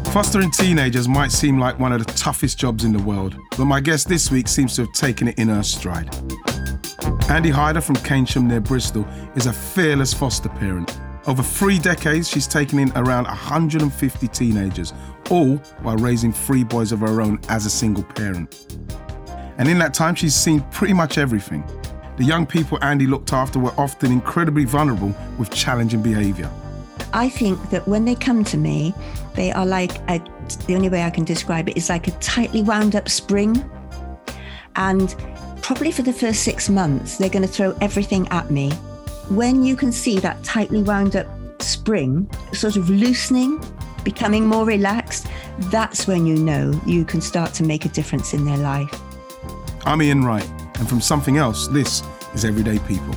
Fostering teenagers might seem like one of the toughest jobs in the world, but my guest this week seems to have taken it in her stride. Andy Hyder from Keynsham near Bristol is a fearless foster parent. Over 3 decades, she's taken in around 150 teenagers, all while raising 3 boys of her own as a single parent. And in that time, she's seen pretty much everything. The young people Andy looked after were often incredibly vulnerable with challenging behaviour. I think that when they come to me, they are like, the only way I can describe it is like a tightly wound up spring. And probably for the first 6 months, they're going to throw everything at me. When you can see that tightly wound up spring sort of loosening, becoming more relaxed, that's when you know you can start to make a difference in their life. I'm Ian Wright, and from Something Else, this is Everyday People.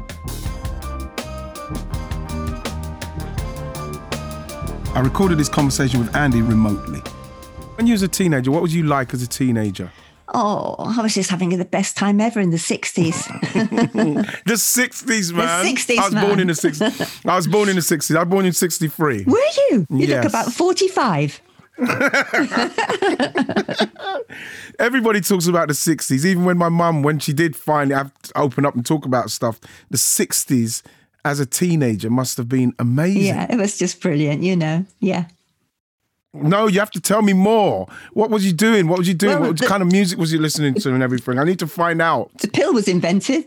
I recorded this conversation with Andy remotely. When you was a teenager, what was you like as a teenager? Oh, I was just having the best time ever in the 60s. The 60s, man. The 60s, I was born in the 60s. I was born in 63. Were you? You Yes. look about 45. Everybody talks about the 60s. Even when my mum, when she did finally have to open up and talk about stuff, the 60s as a teenager must have been amazing. Yeah, it was just brilliant, yeah. No, you have to tell me more. What was you doing? What Well, kind of music was you listening to and everything? I need to find out. The pill was invented.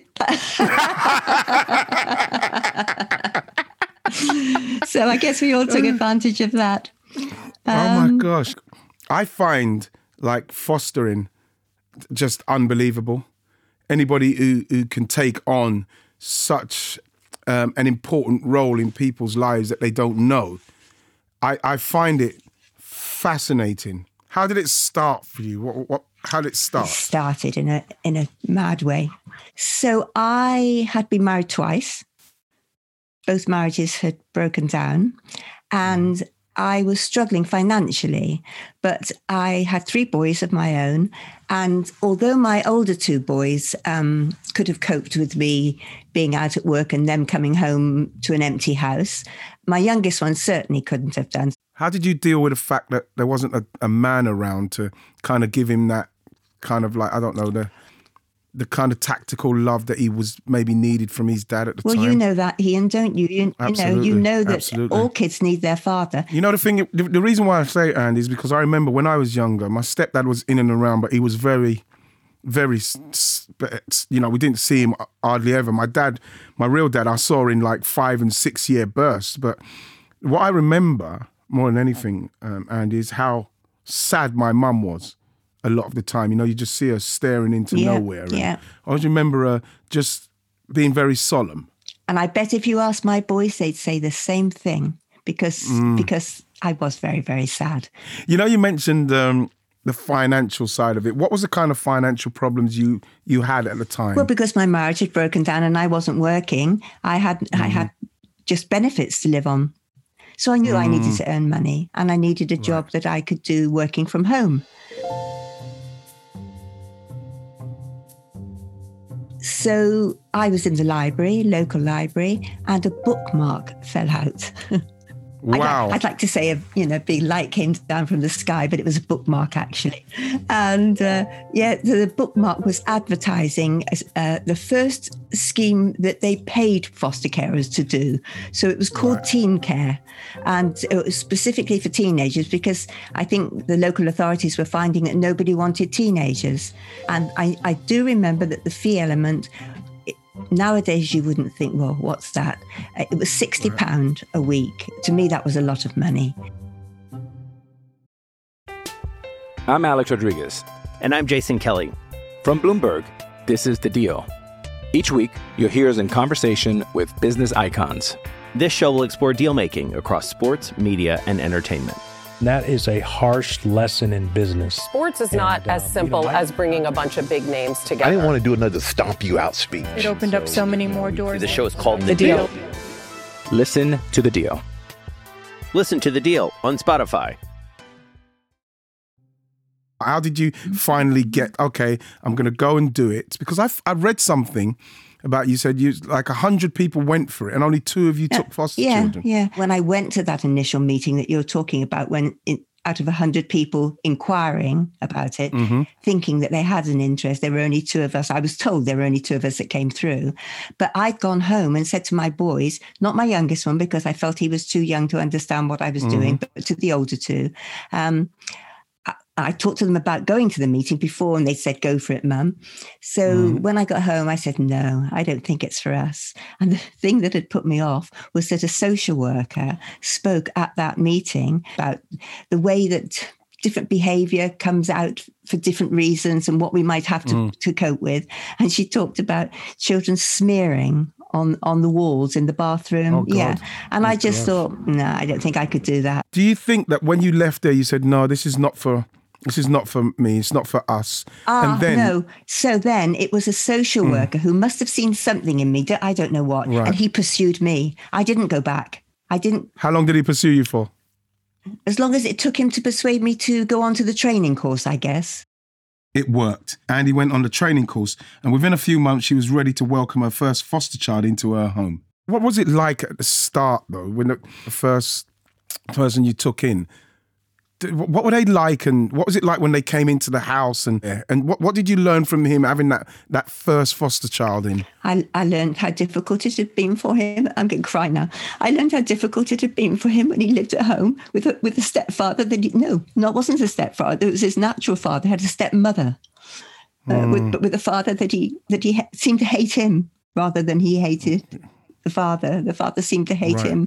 So I guess we all took advantage of that. Oh my gosh. I find like fostering just unbelievable. Anybody who can take on such an important role in people's lives that they don't know. I find it fascinating. How did it start for you? How did it start? It started in a mad way. So I had been married twice. Both marriages had broken down, and I was struggling financially, but I had 3 boys of my own. And although my older 2 boys could have coped with me being out at work and them coming home to an empty house, my youngest one certainly couldn't have done. How did you deal with the fact that there wasn't a man around to kind of give him that kind of like, I don't know, the kind of tactical love that he was maybe needed from his dad at the time? Well, you know that, Ian, don't you? You know that Absolutely. all kids need their father. You know, the reason why I say it, Andy, is because I remember when I was younger, my stepdad was in and around, but he was very, very, we didn't see him hardly ever. My real dad, I saw in like 5 and 6 year bursts. But what I remember more than anything, Andy, is how sad my mum was a lot of the time. You know, you just see her staring into nowhere. Yeah. I always remember her just being very solemn. And I bet if you ask my boys, they'd say the same thing because I was very, very sad. You know, you mentioned the financial side of it. What was the kind of financial problems you had at the time? Well, because my marriage had broken down and I wasn't working, I had just benefits to live on. So I knew I needed to earn money and I needed a job that I could do working from home. So I was in the library, local library, and a bookmark fell out. Wow. I'd like to say a big light came down from the sky, but it was a bookmark actually. And the bookmark was advertising the first scheme that they paid foster carers to do. So it was called Teen Care, and it was specifically for teenagers because I think the local authorities were finding that nobody wanted teenagers. And I do remember that the fee element, nowadays you wouldn't think, well, what's that? It was £60 a week. To me, that was a lot of money. I'm Alex Rodriguez. And I'm Jason Kelly. From Bloomberg, this is The Deal. Each week, you'll hear us in conversation with business icons. This show will explore deal-making across sports, media, and entertainment. That is a harsh lesson in business. Sports is not as simple as bringing a bunch of big names together. I didn't want to do another stomp you out speech. It opened up so many more doors. The show is called The Deal. Listen to The Deal. Listen to The Deal on Spotify. How did you finally get, okay, I'm going to go and do it? Because I read something about, you said like 100 people went for it and only 2 of you took foster children. Yeah. When I went to that initial meeting that you're talking about, when out of 100 people inquiring about it, thinking that they had an interest. There were only 2 of us. I was told there were only 2 of us that came through. But I'd gone home and said to my boys, not my youngest one, because I felt he was too young to understand what I was doing, but to the older 2, I talked to them about going to the meeting before, and they said, go for it, Mum. So when I got home, I said, no, I don't think it's for us. And the thing that had put me off was that a social worker spoke at that meeting about the way that different behavior comes out for different reasons and what we might have to cope with. And she talked about children smearing on the walls in the bathroom. Oh, yeah. And I just thought, no, I don't think I could do that. Do you think that when you left there, you said, no, this is not for me, it's not for us? And then, no. So then it was a social worker who must have seen something in me, I don't know what, and he pursued me. I didn't go back. How long did he pursue you for? As long as it took him to persuade me to go on to the training course, I guess. It worked. Andy went on the training course, and within a few months, she was ready to welcome her first foster child into her home. What was it like at the start, though, when the first person you took in? What were they like, and what was it like when they came into the house? And what did you learn from him having that first foster child in? I learned how difficult it had been for him. I'm going to cry now. I learned how difficult it had been for him when he lived at home with a stepfather that it wasn't a stepfather. It was his natural father. He had a stepmother, but with a father that he seemed to hate him rather than he hated the father. The father seemed to hate him.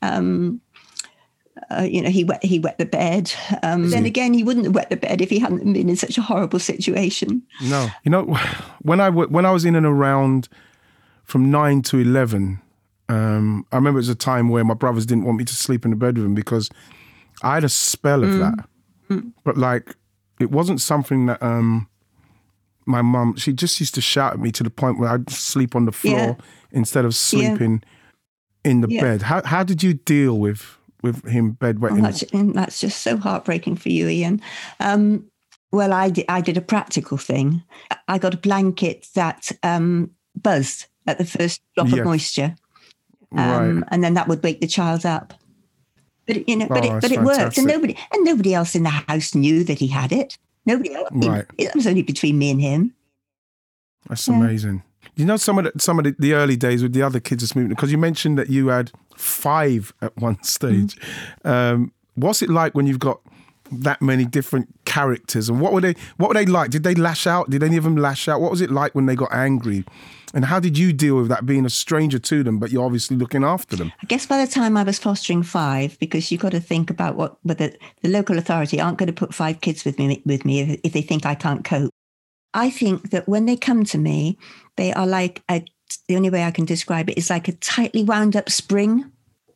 He wet the bed. Then again, he wouldn't have wet the bed if he hadn't been in such a horrible situation. No. When I was in and around from 9 to 11, I remember it was a time where my brothers didn't want me to sleep in the bed with them because I had a spell of that. But it wasn't something that my mum, she just used to shout at me to the point where I'd sleep on the floor instead of sleeping in the bed. How did you deal with him bedwetting? That's just so heartbreaking for you, Ian. Well, I did a practical thing. I got a blanket that buzzed at the first drop of moisture, and then that would wake the child up. But it worked, and nobody else in the house knew that he had it. Nobody else. It was only between me and him. That's amazing. You know, some of the early days with the other kids that's moving, because you mentioned that you had 5 at one stage. What's it like when you've got that many different characters? And what were they like? Did they lash out? Did any of them lash out? What was it like when they got angry? And how did you deal with that, being a stranger to them, but you're obviously looking after them? I guess by the time I was fostering 5, because you've got to think about whether the local authority aren't going to put 5 kids with me if they think I can't cope. I think that when they come to me, they are like the only way I can describe it is like a tightly wound up spring.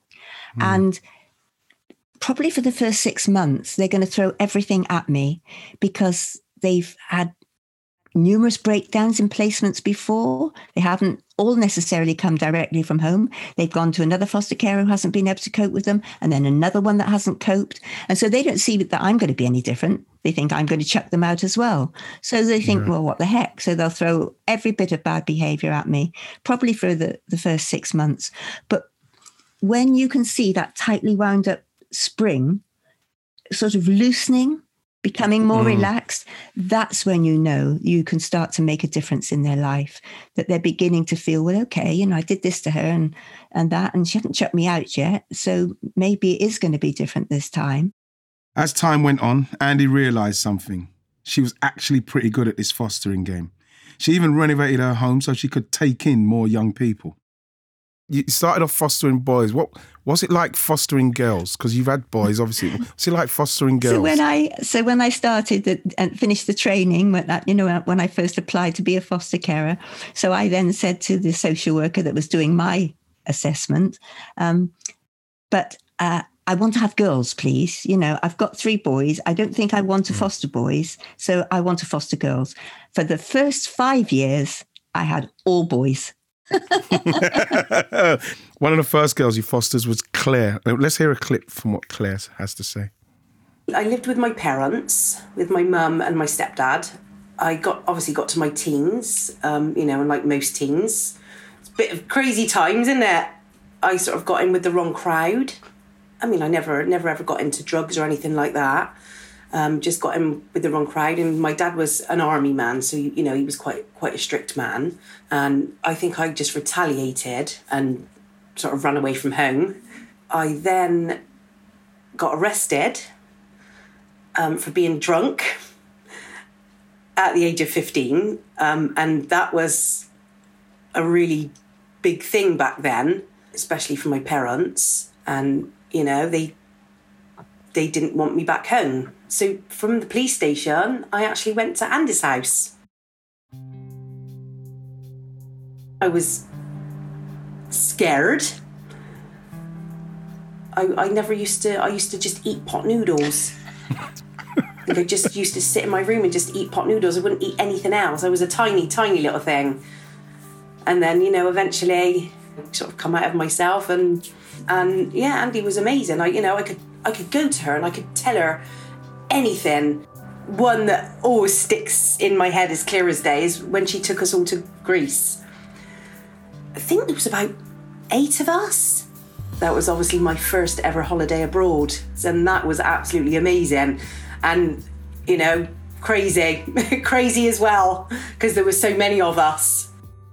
And probably for the first 6 months, they're going to throw everything at me because they've had numerous breakdowns in placements before. They haven't all necessarily come directly from home. They've gone to another foster carer who hasn't been able to cope with them, and then another one that hasn't coped. And so they don't see that I'm going to be any different. They think I'm going to chuck them out as well. So they think, well, what the heck? So they'll throw every bit of bad behavior at me, probably for the first 6 months. But when you can see that tightly wound up spring sort of loosening, becoming more relaxed, that's when you know you can start to make a difference in their life, that they're beginning to feel, well, okay, I did this to her and that, and she hasn't chucked me out yet, so maybe it is going to be different this time. As time went on, Andy realised something. She was actually pretty good at this fostering game. She even renovated her home so she could take in more young people. You started off fostering boys. What was it like fostering girls? Because you've had boys, obviously. What's it like fostering girls? So when I started and finished the training, when I first applied to be a foster carer, so I then said to the social worker that was doing my assessment, but I want to have girls, please. I've got 3 boys. I don't think I want to foster boys, so I want to foster girls. For the first 5 years, I had all boys. One of the first girls you fostered was Claire. Let's hear a clip from what Claire has to say. I lived with my parents, with my mum and my stepdad. I obviously got to my teens, and like most teens, it's a bit of crazy times, isn't it? I sort of got in with the wrong crowd. I mean, I never ever got into drugs or anything like that. Just got in with the wrong crowd. And my dad was an army man, so, you know, he was quite a strict man. And I think I just retaliated and sort of ran away from home. I then got arrested for being drunk at the age of 15. And that was a really big thing back then, especially for my parents. And, you know, they didn't want me back home. So from the police station, I actually went to Andy's house. I was scared. I used to just eat pot noodles. Like I just used to sit in my room and just eat pot noodles. I wouldn't eat anything else. I was a tiny, tiny little thing. And then, you know, eventually sort of come out of myself and yeah, Andy was amazing. I could go to her and I could tell her anything. One that always sticks in my head as clear as day is when she took us all to Greece. I think there was about 8 of us. That was obviously my first ever holiday abroad. And that was absolutely amazing. And, you know, crazy. Crazy as well, because there were so many of us.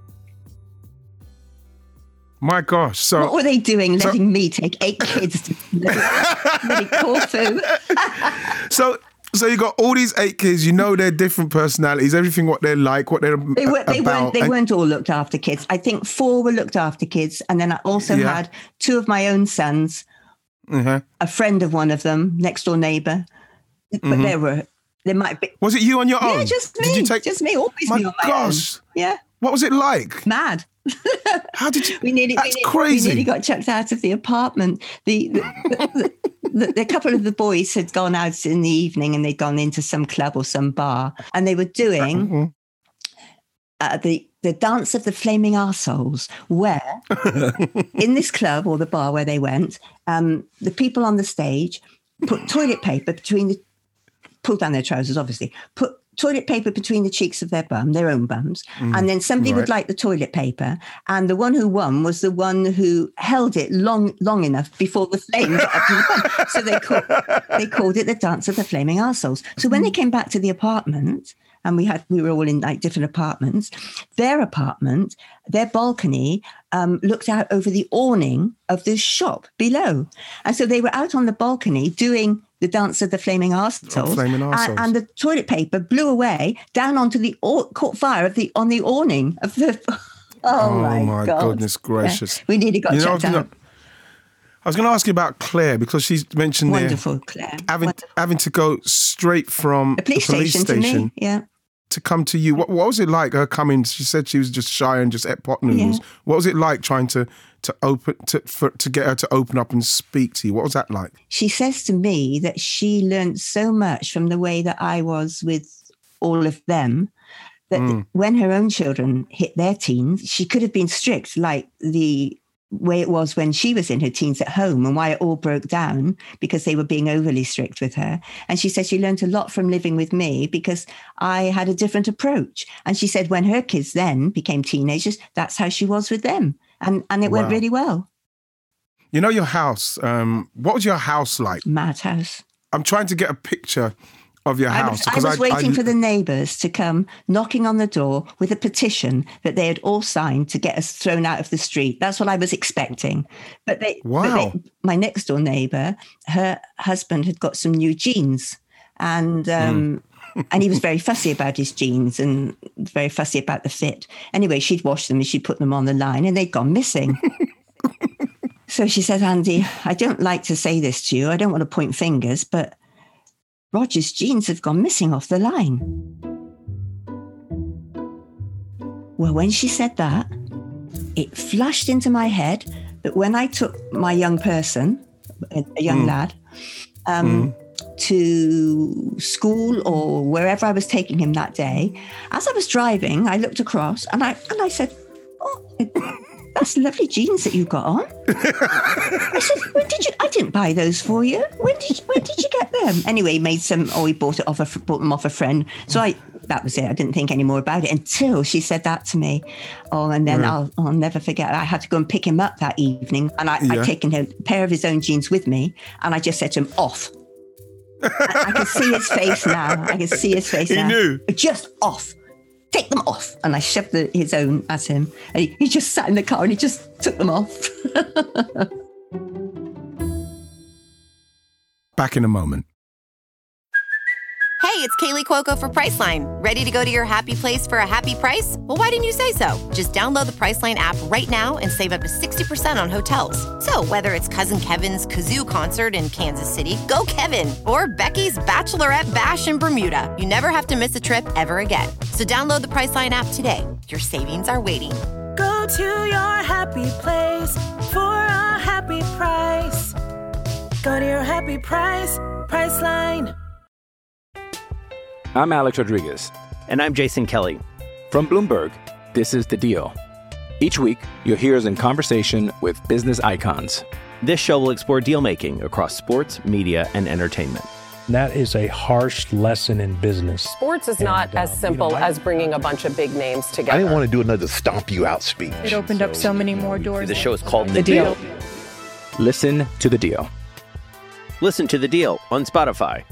My gosh. So what were they doing letting me take 8 kids to bloody Corfu? So you got all these 8 kids, you know their different personalities, everything what they're like, what they're about. They weren't all looked after kids. I think 4 were looked after kids. And then I also had 2 of my own sons, a friend of one of them, next door neighbour. But there might be. Was it you on your own? Yeah, just me. Just me, always me on my own. Yeah. What was it like? Mad. How did you? That's crazy. We nearly got chucked out of the apartment. The couple of the boys had gone out in the evening and they'd gone into some club or some bar, and they were doing the dance of the flaming arseholes, where in this club or the bar where they went, the people on the stage put toilet paper pulled down their trousers, obviously, put toilet paper between the cheeks of their own bums, and then somebody would light the toilet paper, and the one who won was the one who held it long enough before the flame got up to the bum. So they called it the dance of the flaming arseholes. So when they came back to the apartment, and we were all in like different apartments, their balcony looked out over the awning of the shop below, and so they were out on the balcony doing the dance of the flaming arseholes, and the toilet paper blew away down onto caught fire on the awning of the. Oh my God. Goodness gracious! Yeah. We nearly got checked out. I was going to ask you about Claire, because she's mentioned wonderful Claire having to go straight from the police station to me, to come to you. What was it like her coming? She said she was just shy and just ate pot noodles. Yeah. What was it like trying to get her to open up and speak to you? What was that like? She says to me that she learned so much from the way that I was with all of them, that when her own children hit their teens, she could have been strict like the way it was when she was in her teens at home, and why it all broke down because they were being overly strict with her. And she said she learned a lot from living with me because I had a different approach. And she said when her kids then became teenagers, that's how she was with them. And it went really well. You know your house, what was your house like? Madhouse. I'm trying to get a picture of your house. I was waiting for the neighbours to come knocking on the door with a petition that they had all signed to get us thrown out of the street. That's what I was expecting. But my next door neighbour, her husband had got some new jeans, and he was very fussy about his jeans and very fussy about the fit. Anyway, she'd washed them and she'd put them on the line, and they'd gone missing. So she said, Andy, I don't like to say this to you. I don't want to point fingers, but Roger's jeans have gone missing off the line. Well, when she said that, it flashed into my head that when I took my young person, a young lad, to school or wherever I was taking him that day, as I was driving, I looked across and I said, oh, that's lovely jeans that you've got on. I said, when did you? I didn't buy those for you. When did you get them? Anyway, he bought them off a friend. So that was it. I didn't think any more about it until she said that to me. Oh, and then I'll never forget. I had to go and pick him up that evening, and I'd taken a pair of his own jeans with me, and I just said to him, off. I can see his face now. He knew. Just off. Take them off. And I shoved his own at him. And he just sat in the car and he just took them off. Back in a moment. Hey, it's Kaylee Cuoco for Priceline. Ready to go to your happy place for a happy price? Well, why didn't you say so? Just download the Priceline app right now and save up to 60% on hotels. So whether it's Cousin Kevin's Kazoo Concert in Kansas City, go Kevin, or Becky's Bachelorette Bash in Bermuda, you never have to miss a trip ever again. So download the Priceline app today. Your savings are waiting. Go to your happy place for a happy price. Go to your happy price, Priceline. I'm Alex Rodriguez. And I'm Jason Kelly. From Bloomberg, this is The Deal. Each week, you'll hear us in conversation with business icons. This show will explore deal-making across sports, media, and entertainment. That is a harsh lesson in business. Sports is not as simple as bringing a bunch of big names together. I didn't want to do another stomp you out speech. It opened up so many more doors. The show is called The Deal. Listen to The Deal. Listen to The Deal on Spotify.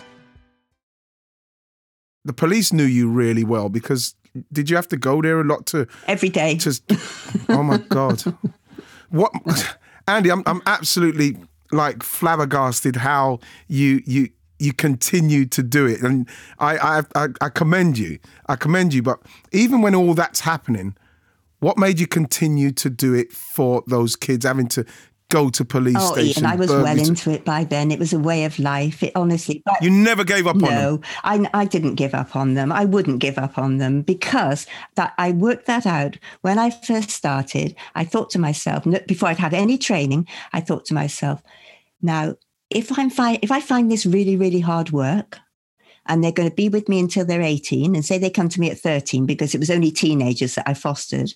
The police knew you really well because did you have to go there a lot to... Every day. Oh, my God. What, Andy, I'm absolutely, like, flabbergasted how you continued to do it. And I commend you. But even when all that's happening, what made you continue to do it for those kids, having to go to police stations? Ian, I was well into it by then. It was a way of life. It honestly... You never gave up on them? No, I didn't give up on them. I wouldn't give up on them because I worked that out. When I first started, I thought to myself, before I'd had any training, I thought to myself, now, if I find this really, really hard work, and they're going to be with me until they're 18, and say they come to me at 13, because it was only teenagers that I fostered,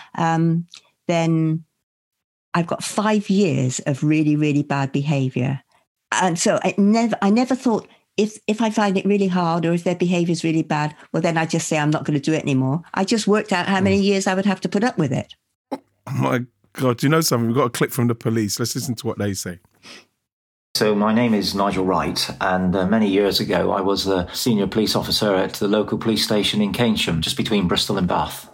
then I've got 5 years of really, really bad behavior. And so I never thought if I find it really hard or if their behavior is really bad, well, then I just say I'm not going to do it anymore. I just worked out how many years I would have to put up with it. Oh my God, do you know something? We've got a clip from the police. Let's listen to what they say. So my name is Nigel Wright, and many years ago I was a senior police officer at the local police station in Keynsham, just between Bristol and Bath.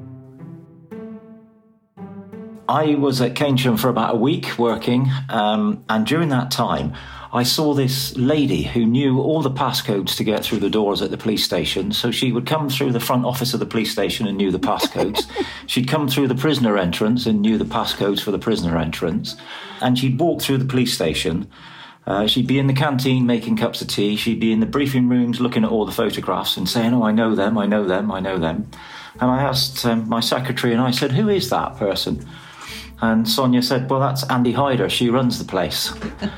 I was at Keynsham for about a week working, and during that time, I saw this lady who knew all the passcodes to get through the doors at the police station. So she would come through the front office of the police station and knew the passcodes. She'd come through the prisoner entrance and knew the passcodes for the prisoner entrance. And she'd walk through the police station. She'd be in the canteen making cups of tea. She'd be in the briefing rooms looking at all the photographs and saying, oh, I know them. And I asked my secretary, and I said, who is that person? And Sonia said, well, that's Andy Hyder. She runs the place.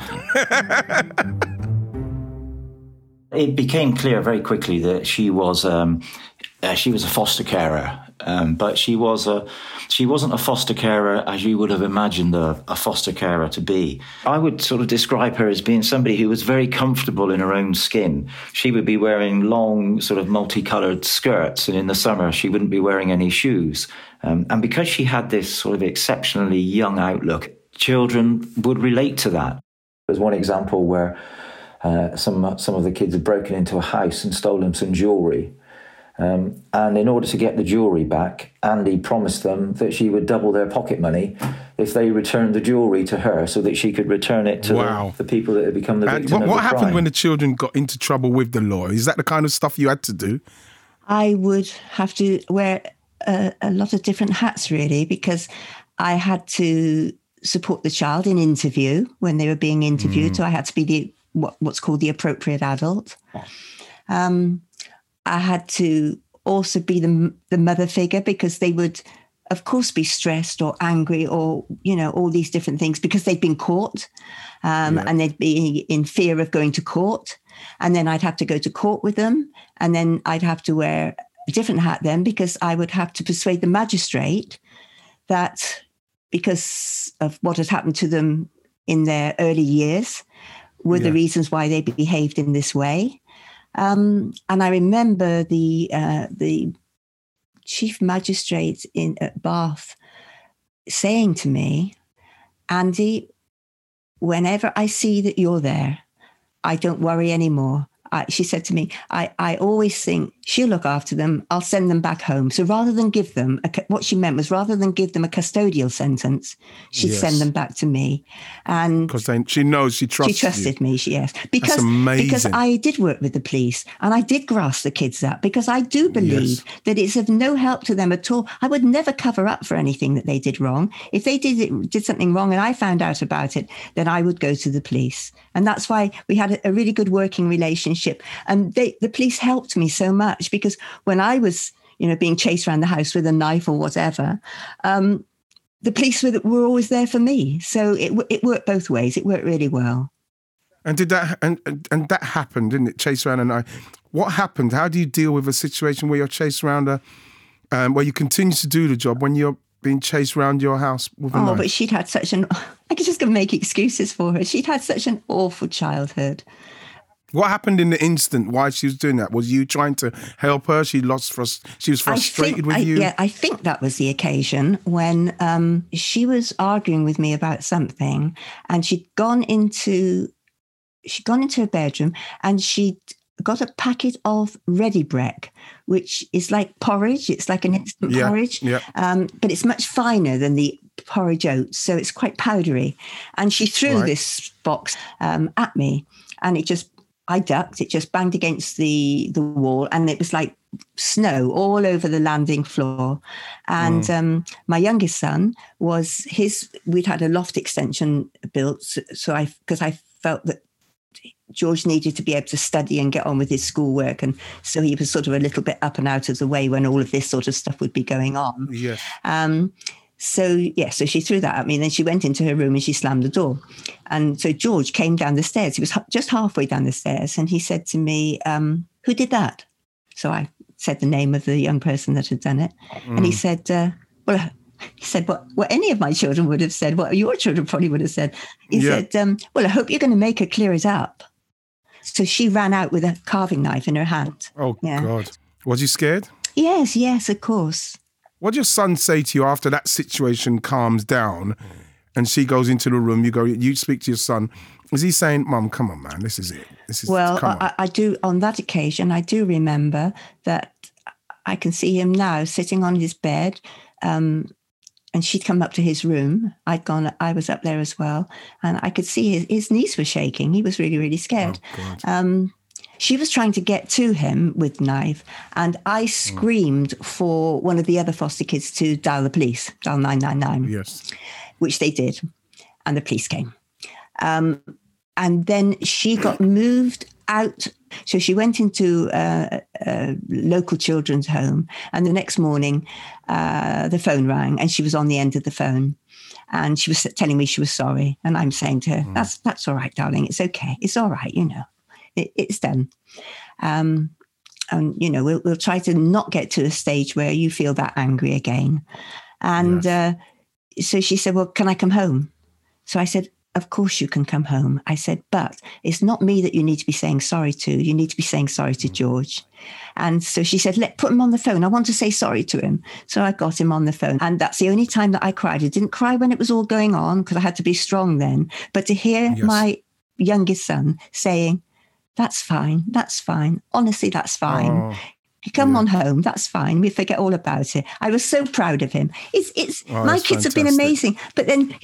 It became clear very quickly that she was a foster carer, but she wasn't a foster carer as you would have imagined a foster carer to be. I would sort of describe her as being somebody who was very comfortable in her own skin. She would be wearing long, sort of multicolored skirts, and in the summer she wouldn't be wearing any shoes. And because she had this sort of exceptionally young outlook, children would relate to that. There's one example where some of the kids had broken into a house and stolen some jewellery. And in order to get the jewellery back, Andy promised them that she would double their pocket money if they returned the jewellery to her so that she could return it to the people that had become the victim of the crime. What happened when the children got into trouble with the law? Is that the kind of stuff you had to do? I would have to wear a lot of different hats, really, because I had to support the child in interview when they were being interviewed. So I had to be what's called the appropriate adult. I had to also be the mother figure, because they would, of course, be stressed or angry or, all these different things because they'd been caught and they'd be in fear of going to court. And then I'd have to go to court with them. And then I'd have to wear a different hat then, because I would have to persuade the magistrate that because of what had happened to them in their early years were the reasons why they behaved in this way. And I remember the chief magistrate at Bath saying to me, Andy, whenever I see that you're there, I don't worry anymore. She said to me, I always think she'll look after them. I'll send them back home. So rather than give them, what she meant was rather than give them a custodial sentence, she'd send them back to me. And because she knows she trusts you. She trusted me, yes. That's amazing. Because I did work with the police and I did grass the kids up because I do believe that it's of no help to them at all. I would never cover up for anything that they did wrong. If they did something wrong and I found out about it, then I would go to the police. And that's why we had a really good working relationship. And the police helped me so much because when I was, being chased around the house with a knife or whatever, the police were always there for me. So it worked both ways. It worked really well. And did that and that happened, didn't it? Chased around a knife. What happened? How do you deal with a situation where you're chased around where you continue to do the job when you're being chased around your house with a knife? Oh, but she'd had I could just go make excuses for her. She'd had such an awful childhood. What happened in the instant why she was doing that? Was you trying to help her? She was frustrated with you? Yeah, I think that was the occasion when she was arguing with me about something and she'd gone into her bedroom and she'd got a packet of Ready Brek, which is like porridge. It's like an instant porridge, but it's much finer than the porridge oats, so it's quite powdery. And she threw this box at me and I ducked, it just banged against the wall and it was like snow all over the landing floor. And my youngest son we'd had a loft extension built. Because I felt that George needed to be able to study and get on with his schoolwork. And so he was sort of a little bit up and out of the way when all of this sort of stuff would be going on. Yes. So she threw that at me and then she went into her room and she slammed the door. And so George came down the stairs. He was just halfway down the stairs and he said to me, who did that? So I said the name of the young person that had done it. And he said, what any of my children would have said, what your children probably would have said. He said, I hope you're going to make her clear it up. So she ran out with a carving knife in her hand. Oh, God. Was you scared? Yes, of course. What did your son say to you after that situation calms down and she goes into the room, you speak to your son. Is he saying, Mum, come on, man, this is it. I do, on that occasion, I do remember that I can see him now sitting on his bed and she'd come up to his room. I was up there as well. And I could see his knees were shaking. He was really, really scared. Oh, she was trying to get to him with the knife, and I screamed for one of the other foster kids to dial the police, dial 999. Yes. Which they did, and the police came. And then she got moved out. So she went into a local children's home, and the next morning the phone rang, and she was on the end of the phone. And she was telling me she was sorry. And I'm saying to her, that's all right, darling. It's okay. It's all right, It's done. And, we'll try to not get to a stage where you feel that angry again. And so she said, well, can I come home? So I said, of course you can come home. I said, but it's not me that you need to be saying sorry to. You need to be saying sorry to George. And so she said, put him on the phone. I want to say sorry to him. So I got him on the phone. And that's the only time that I cried. I didn't cry when it was all going on because I had to be strong then. But to hear my youngest son saying, that's fine. Honestly, that's fine. Oh, you come on home, that's fine. We forget all about it. I was so proud of him. My kids have been amazing. But then,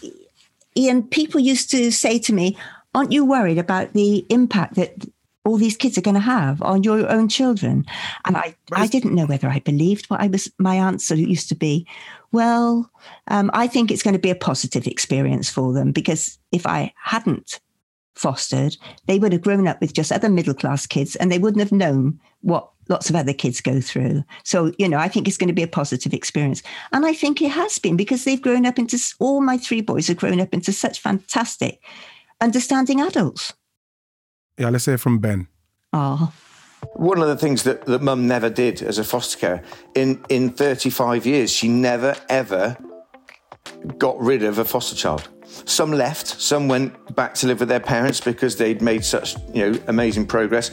Ian, people used to say to me, aren't you worried about the impact that all these kids are going to have on your own children? And I didn't know whether I believed my answer used to be, well, I think it's going to be a positive experience for them because if I hadn't fostered, they would have grown up with just other middle-class kids and they wouldn't have known what lots of other kids go through. So, I think it's going to be a positive experience. And I think it has been because they've grown up all my three boys have grown up into such fantastic, understanding adults. Yeah, let's hear from Ben. Oh. One of the things that Mum never did as a foster carer, in 35 years, she never, ever got rid of a foster child. Some left, some went back to live with their parents because they'd made such, amazing progress.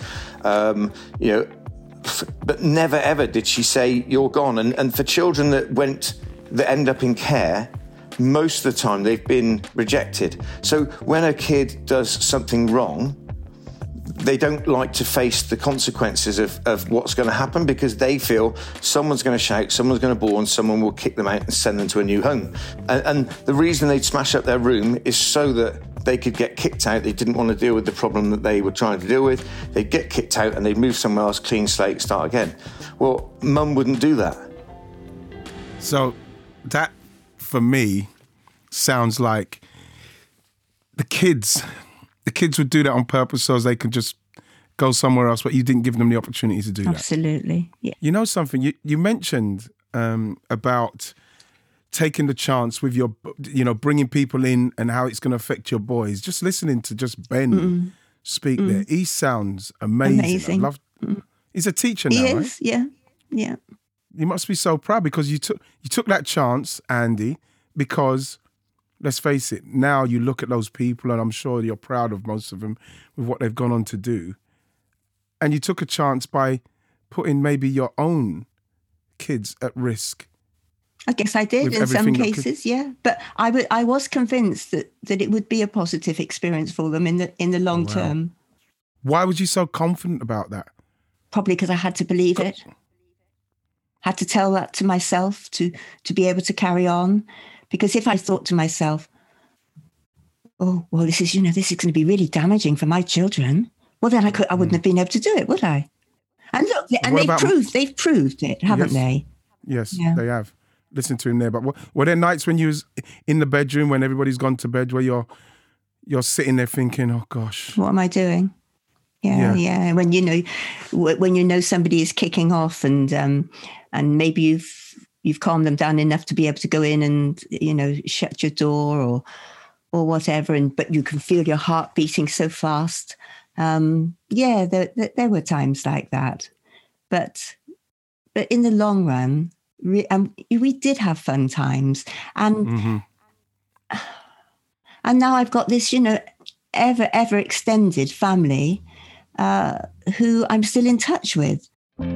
But never ever did she say, you're gone. And for children that end up in care, most of the time they've been rejected. So when a kid does something wrong, they don't like to face the consequences of what's going to happen because they feel someone's going to shout, someone's going to bawl, and someone will kick them out and send them to a new home. And the reason they'd smash up their room is so that they could get kicked out. They didn't want to deal with the problem that they were trying to deal with. They'd get kicked out and they'd move somewhere else, clean slate, start again. Well, Mum wouldn't do that. So that, for me, sounds like the kids would do that on purpose so as they could just go somewhere else, but you didn't give them the opportunity to do that. Absolutely, yeah. You know something? You mentioned about taking the chance with your, bringing people in and how it's going to affect your boys. Just listening to just Ben speak there, he sounds amazing. He's a teacher now, he right? Is, yeah. You must be so proud because you took that chance, Andy, because... Let's face it, now you look at those people and I'm sure you're proud of most of them with what they've gone on to do. And you took a chance by putting maybe your own kids at risk. I guess I did in some cases, yeah. But I was convinced that it would be a positive experience for them in the long term. Why was you so confident about that? Probably because I had to believe it. Had to tell that to myself to be able to carry on. Because if I thought to myself, oh, well, this is going to be really damaging for my children, well, then I wouldn't have been able to do it, would I? And look, and they've proved it, haven't they? Yes, they have. Listen to him there. But were there nights when you was in the bedroom when everybody's gone to bed where you're sitting there thinking, oh gosh, what am I doing? Yeah. When you know somebody is kicking off and maybe you've calmed them down enough to be able to go in and, shut your door or whatever. But you can feel your heart beating so fast. There were times like that. But in the long run, we did have fun times. And and now I've got this, ever extended family who I'm still in touch with.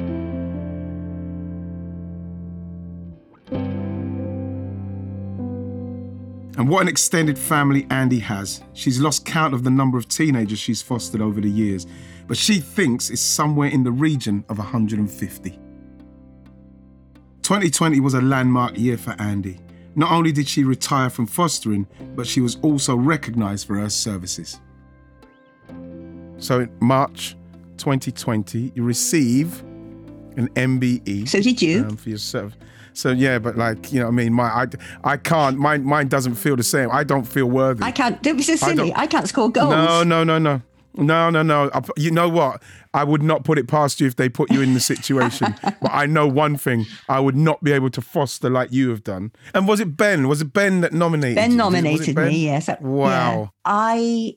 And what an extended family Andy has. She's lost count of the number of teenagers she's fostered over the years, but she thinks it's somewhere in the region of 150. 2020 was a landmark year for Andy. Not only did she retire from fostering, but she was also recognised for her services. So in March 2020, you receive an MBE. So did you? For yourself. So yeah, but I can't, mine doesn't feel the same. I don't feel worthy. I can't, don't be so silly. I can't score goals. No. You know what? I would not put it past you if they put you in the situation. But I know one thing, I would not be able to foster like you have done. And was it Ben? Was it Ben that nominated you? Ben nominated me, yes. Wow. Yeah.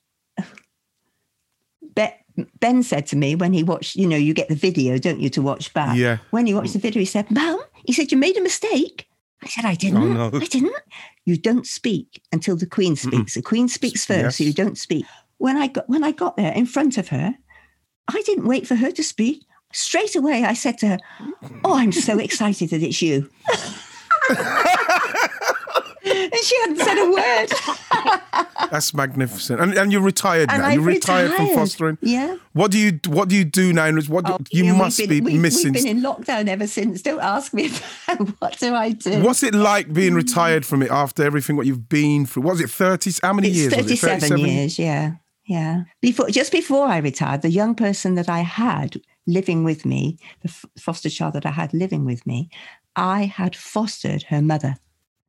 Ben said to me when he watched, you get the video, don't you, to watch back? Yeah. When he watched the video, he said, Mum, you made a mistake. I said, I didn't. Oh, no. I didn't. You don't speak until the Queen speaks. The Queen speaks first, so you don't speak. When I got there in front of her, I didn't wait for her to speak. Straight away, I said to her, oh, I'm so excited that it's you. And she hadn't said a word. That's magnificent. And you're retired now. You're retired from fostering. Yeah. What do you do now? You must be missing. We've been in lockdown ever since. Don't ask me about what do I do. What's it like being retired from it after everything what you've been through? Was it 30? How many years? 37 years, yeah. Just before I retired, the young person that I had living with me, the foster child that I had living with me, I had fostered her mother.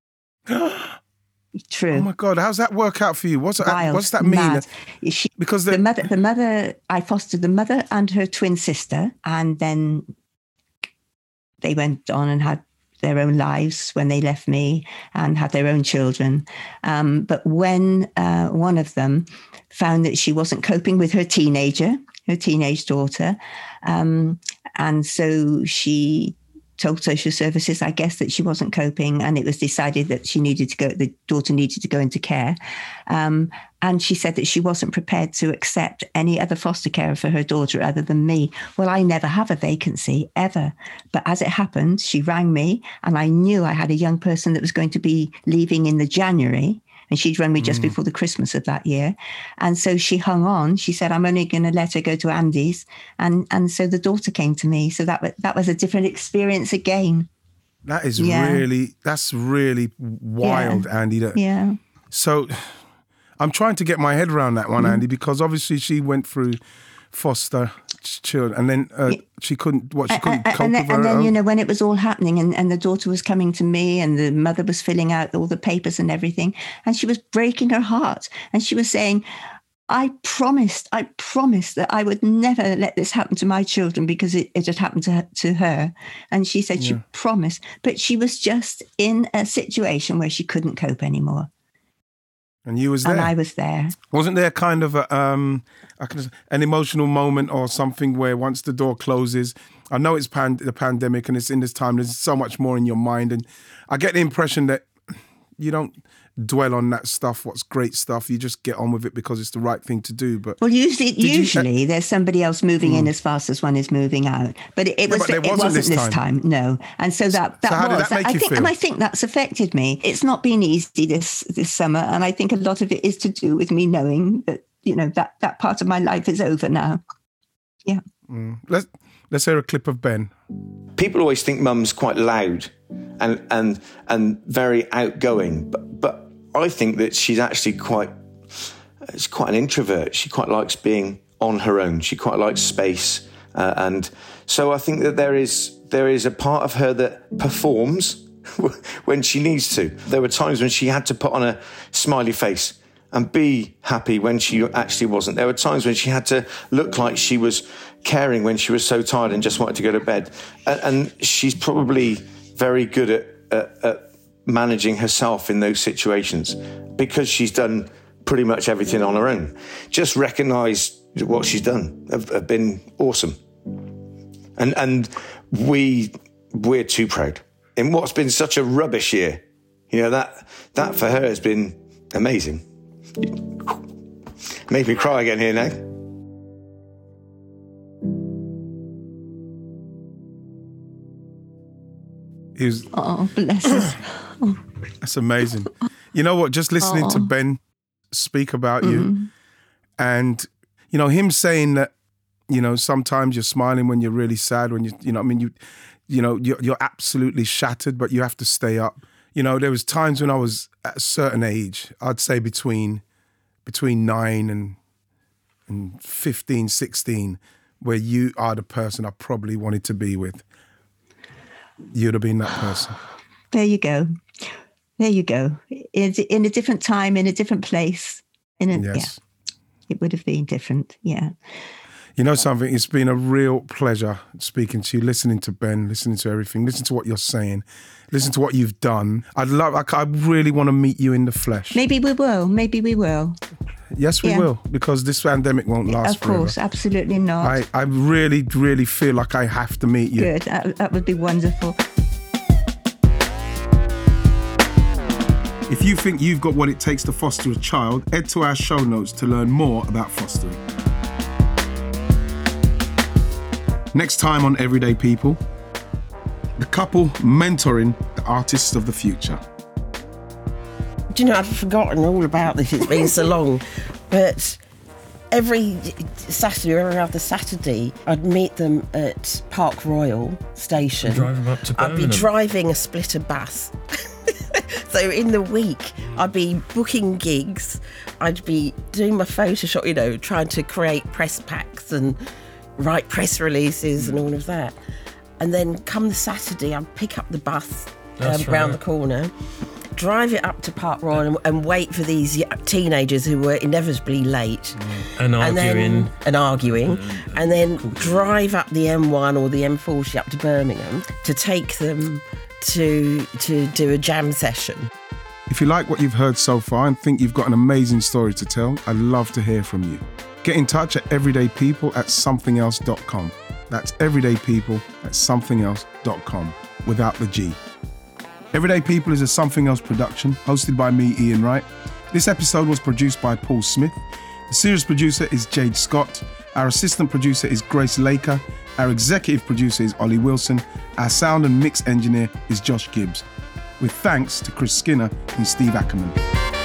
True. Oh my God! How's that work out for you? What's that mean? Mad. Because the mother, I fostered the mother and her twin sister, and then they went on and had their own lives when they left me and had their own children. But when one of them found that she wasn't coping with her teenage daughter, and so she told social services, I guess, that she wasn't coping, and it was decided that the daughter needed to go into care. And she said that she wasn't prepared to accept any other foster carer for her daughter other than me. Well, I never have a vacancy, ever. But as it happened, she rang me, and I knew I had a young person that was going to be leaving in the January. And she'd run me just before the Christmas of that year. And so she hung on. She said, I'm only going to let her go to Andy's. And so the daughter came to me. So that was a different experience again. That is really wild, Andy. Yeah. So I'm trying to get my head around that one, Andy, because obviously she went through foster children, and then she couldn't cope with her and then own. you know, when it was all happening, and the daughter was coming to me, and the mother was filling out all the papers and everything, and she was breaking her heart, and she was saying, I promised that I would never let this happen to my children because it had happened to her. And she said she promised, but she was just in a situation where she couldn't cope anymore. And you was there. And I was there. Wasn't there kind of an emotional moment or something where once the door closes, I know it's the pandemic and it's in this time, there's so much more in your mind. And I get the impression that you don't dwell on that stuff, what's great stuff. You just get on with it because it's the right thing to do. But well, usually there's somebody else moving in as fast as one is moving out. But it wasn't this time. No. And so that was. I think that's affected me. It's not been easy this summer, and I think a lot of it is to do with me knowing that, you know, that part of my life is over now. Yeah. Let's hear a clip of Ben. People always think mum's quite loud and very outgoing, but I think that she's actually quite an introvert. She quite likes being on her own. She quite likes space, and so I think that there is a part of her that performs when she needs to. There were times when she had to put on a smiley face and be happy when she actually wasn't. There were times when she had to look like she was caring when she was so tired and just wanted to go to bed. And she's probably very good at managing herself in those situations because she's done pretty much everything on her own. Just recognise what she's done have been awesome. And we're too proud. In what's been such a rubbish year, you know, that for her has been amazing. Made me cry again here now. Oh, bless her. Oh. That's amazing. You know what? Just listening to Ben speak about you, and you know him saying that, you know, sometimes you're smiling when you're really sad, when you're absolutely shattered, but you have to stay up. You know, there was times when I was at a certain age, I'd say between 9 and 15, 16, where you are the person I probably wanted to be with. You'd have been that person. There you go. There you go. In a different time, in a different place. Yes. Yeah, it would have been different, yeah. You know something? It's been a real pleasure speaking to you, listening to Ben, listening to everything, listen to what you're saying, listen to what you've done. I really want to meet you in the flesh. Maybe we will. Yes, we will, because this pandemic won't last forever. Of course, absolutely not. I really, really feel like I have to meet you. Good, that would be wonderful. If you think you've got what it takes to foster a child, head to our show notes to learn more about fostering. Next time on Everyday People, the couple mentoring the artists of the future. Do you know, I'd forgotten all about this, it's been so long, but every Saturday or every other Saturday, I'd meet them at Park Royal Station. Drive them up to Birmingham. I'd be driving a splitter bus. So in the week, I'd be booking gigs, I'd be doing my Photoshop, you know, trying to create press packs and write press releases and all of that. And then come the Saturday, I'd pick up the bus round the corner, drive it up to Park Royal and wait for these teenagers who were inevitably late. And arguing. And then drive up the M1 or the M40 up to Birmingham to take them to do a jam session. If you like what you've heard so far and think you've got an amazing story to tell, I'd love to hear from you. Get in touch at everydaypeople@somethingelse.com. That's everydaypeople@somethingelse.com. without the G. Everyday People is a Something Else production, hosted by me, Ian Wright. This episode was produced by Paul Smith. The series producer is Jade Scott. Our assistant producer is Grace Laker. Our executive producer is Ollie Wilson. Our sound and mix engineer is Josh Gibbs. With thanks to Chris Skinner and Steve Ackerman.